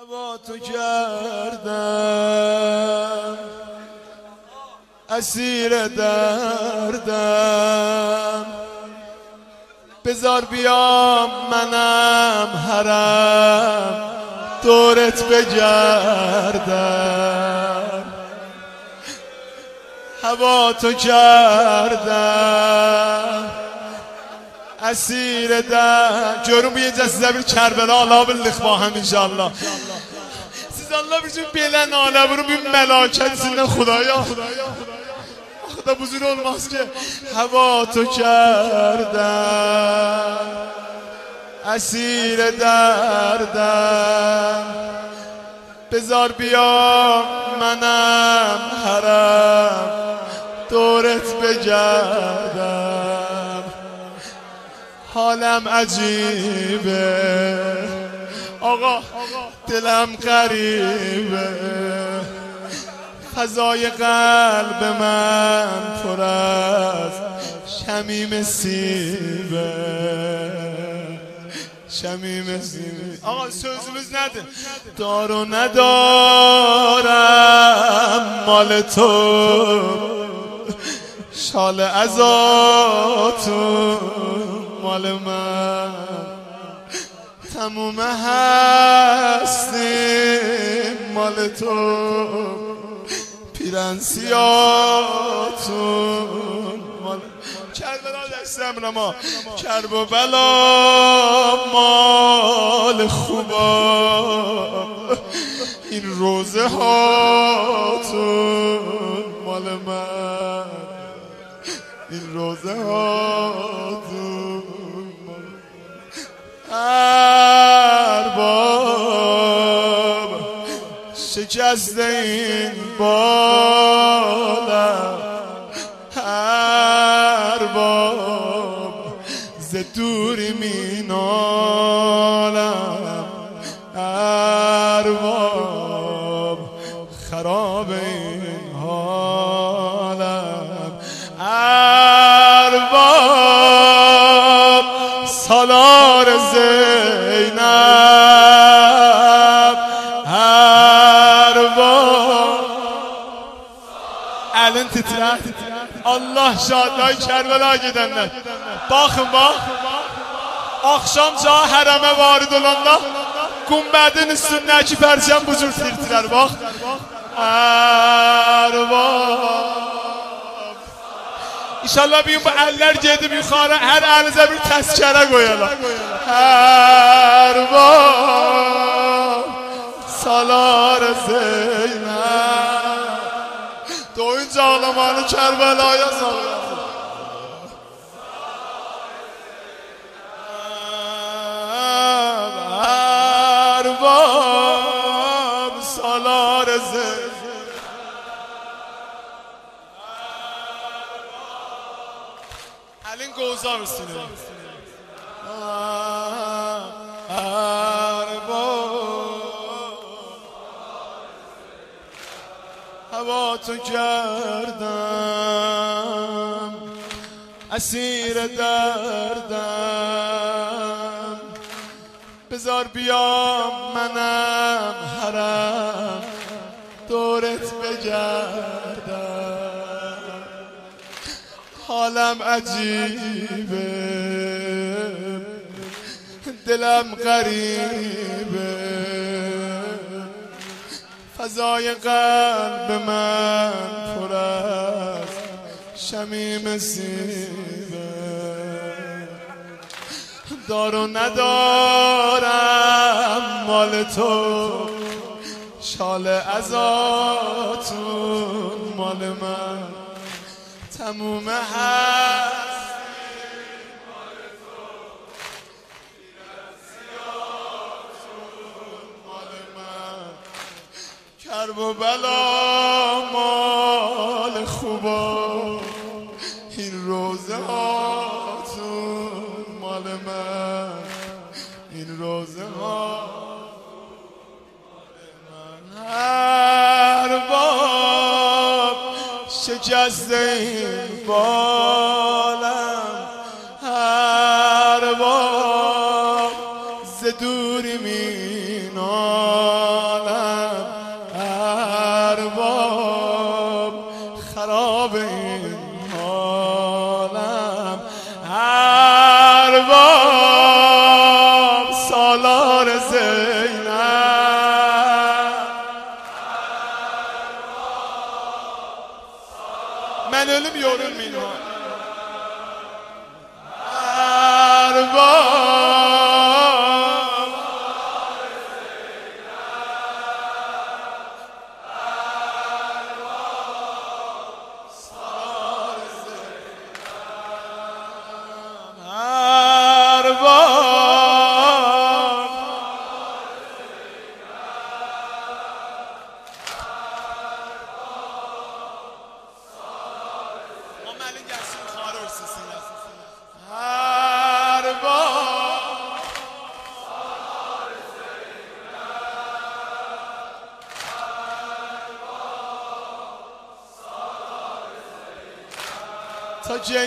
هوا تو کردم اسیر دردم، بذار بیام منم حرم دورت بگردم. هوا تو کردم اسیر در görün bu gecə sizə bir Kərbəla ala bildik baxın inşallah. Siz Allah üçün belə nalə vurun bir məlakət sizinlə Xudaya. Da buzur olmaz ki. Hava تو کردم اسیر دردم، بذار بیام منم حرم دورت بگردم. حالم عجیبه آقا، دلم غریبه، فضای قلب من پر از شمیم سیبه. شمیم سیبه آقا sözümüz nedir؟ دار و ندارم مال تو، شال ازاتون مال من، تموم هستیم مال تو، پیرن سیاتون مال کربلا دستم ما، کرب و بلا مال خوبا، این روزه هاتون مال من، این روزه هاتون مال ارباب شکست این بالم، ارباب ز دوری مینالم، ارباب خراب این حالم، ارباب سالار زینب، ارباب elin titrer. Allah şadlığı Kerbela gidenler. Bakın bak. Akşamca hərəmə varid olanda Gumbədin üstündəki pərçəm bu cür tirtirər. Bak. Ərbab. İnşallah bir gün bu əllər gedib yuxarı hər əlinizə bir təzkərə qoyarlar. Ərbab salar Zeynəb. Doyunca ağlamanı Kərbəlaya salır. Ərbab salar Zeynəb. Əlin qovzaq üstünü. هوا تو کردم اسیر دردم، بذار بیام منم حرم دورت بگردم. حالم عجیبه دلم غریبه، فضای قلب من پر از شمیم سیبه. دار و ندارم مال تو، شال ازاتون مال من، تموم هست مال تو، پیرن سیاتون مال من، کرب و بلا مال خوبا، این روزه هاتون مال من، این روزه هاتون مال من. ارباب شکست این بالم، ارباب ز دوری مینالم، ölüm yorulmayın ha. Erbab تا کی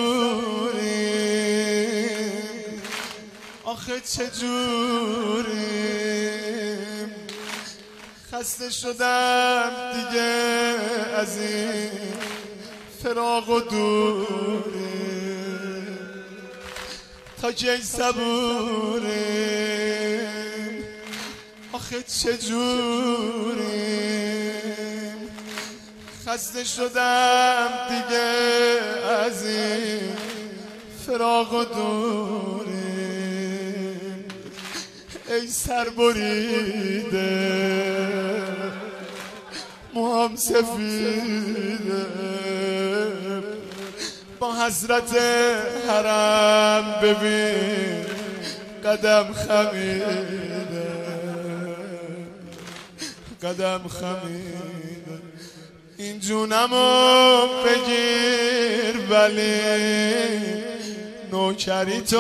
صبوریم آخه چجوریم خسته شدم دیگه از این فراق و دوریم تا کی صبوریم آخه چجوریم خسته شدم دیگه از این فراق و دوریم ای سر بریده موهام سفیده با حضرت حرم ببین قدم خمیده قدم خمیده این جونمو بگیر ولی نوکری تو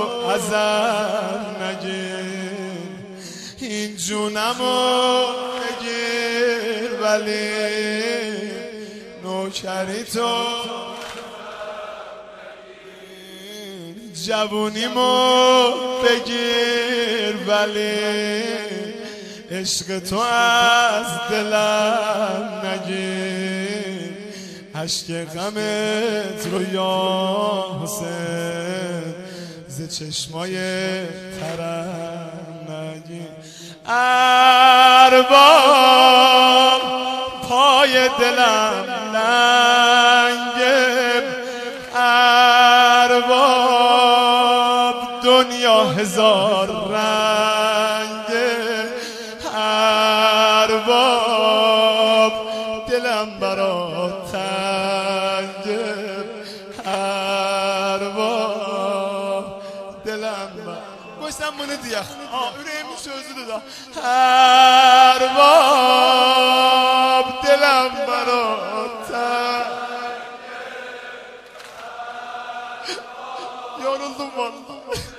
ازم نگیر این جونمو بگیر ولی نوکری تو جوونیمو بگیر ولی عشق تو از دلم نگیر عشق غمت رو یا حسین ز چشمای ترم نگیر ارباب پای دلم لنگه ارباب دنیا هزار رنگه ارباب دلم برات تنگه ارباب دلم گوشتم bunu diye yüreğimin sözüdür da ارباب دلم برات تنگه yoruldum vallahi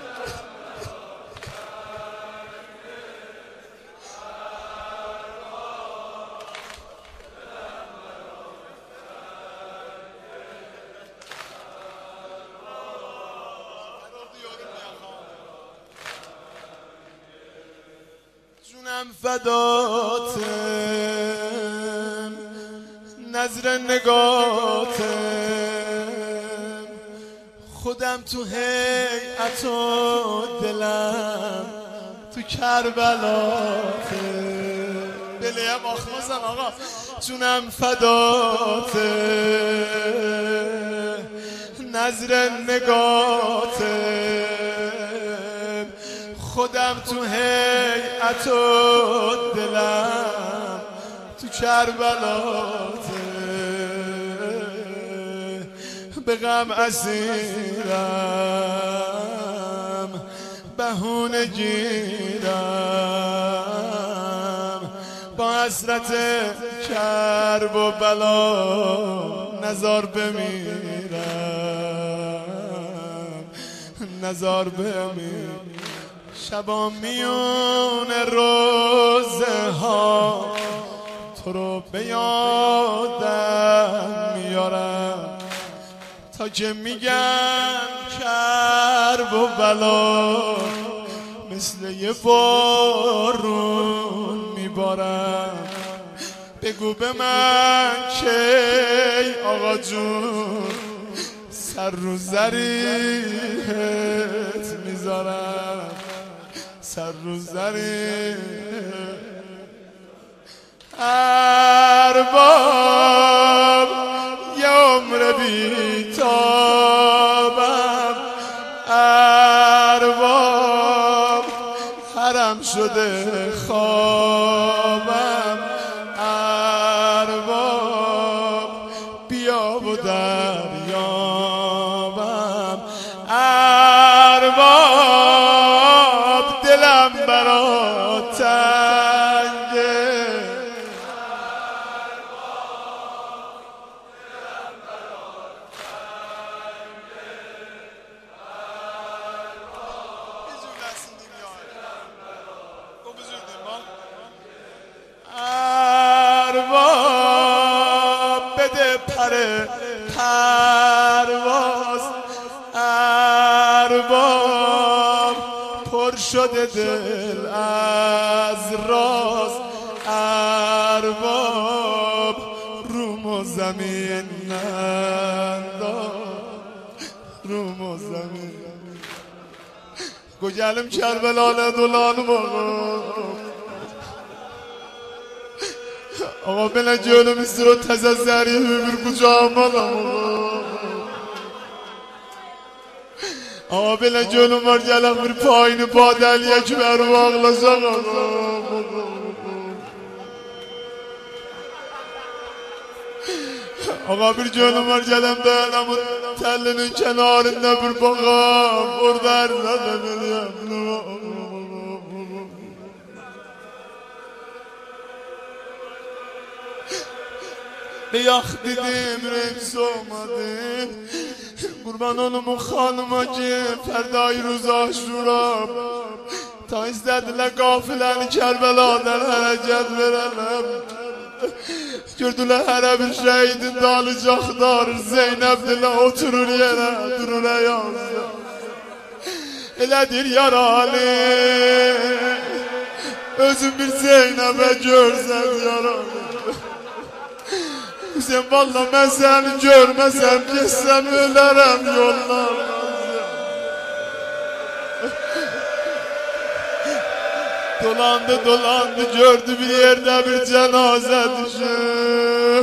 جونم فداتم نظر نگاتم خودم تو هیئت و دلم تو کربلاتم بلیم آخمازن آقا جونم فداتم نظر نگاتم خودم تو هیئت و دلم تو کربلاتم به غم اسیرم بهونه گیرم با حسرت کرب و بلا نزار بمیرم نزار بمیرم شبا میون روزه ها تو رو به یادم میارم تا که میگم کرب و بلا مثل یه بارون میبارم بگو به من کی آقا جون سر رو زریحت میذارم سر رو زریحت ارباب یه عمر شده خوابم ارباب بیا و دریابم ارباب دلم برات تنگه ارباب بده پر پرواز ارباب پر شده دل از راز ارباب روم و زمین ننداز روم و زمین گوگلم کربلانه دولانم آقا بله جلو میسته رو تززری ببیر کجا مالم آقا بله جلو مرگلم بیر پایین پادل یک بر واغلازم آقا بیر جلو مرگلم دلم تلinin kenarında bir bakam oradan zaten به یخ دیدیم رمز اومدیم قربان اونمون خانوما که فردای روز آشورا تا ایستدیله قافلeni Kerbela'dan hərəkət verələm gördülər hərə bir şəhidin dalacaqlar Zeynəb dilə oturur yerə durur əyazda elədir yaralı özün bir Zeynəbə görsən yaralı Sen valla ben seni görmesem geçsem ölerim yollardan Dolandı dolandı gördü bir yerde bir cenaze düşüp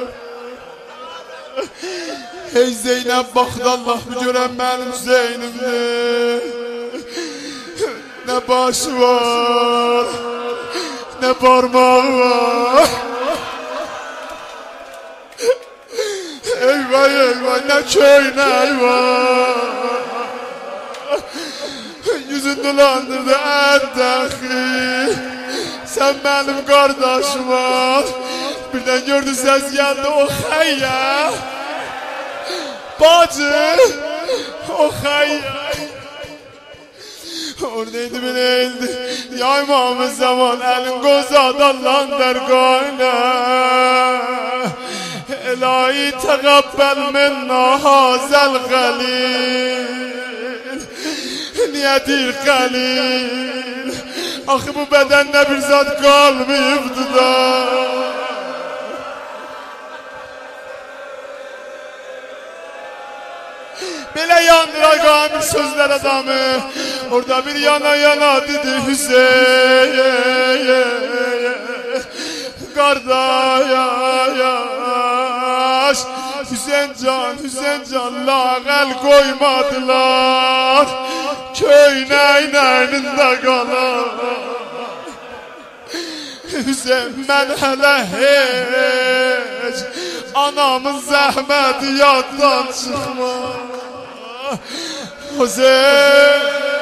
Hey Zeynep baktı Allah bir gören benim Zeynep'dir Ne başı var ne parmağı var Eyvah eyvah ne köy ne eyvah Yüzün dolandırdı erdəxi Sen benim kardeşim ol Birden gördü ses geldi o xeyya Bacı o xeyya Oradaydı bir eğildi Ya İmam-ı Zaman elin qozad Allah'ın dergahına İlahi teqabbel minna hazel galil Niyedir galil Axı bu bədəndə bir zat qalmayıbdı da Belə yandıra qamil sözlər adamı Orada bir yana yana dedi Hüseyin Qardaş Hüseyin can lağəl qoymadılar Köynəynəyində qalar Hüseyin mən hələ heç Anamın zəhməti yaddan çıxma Hüseyin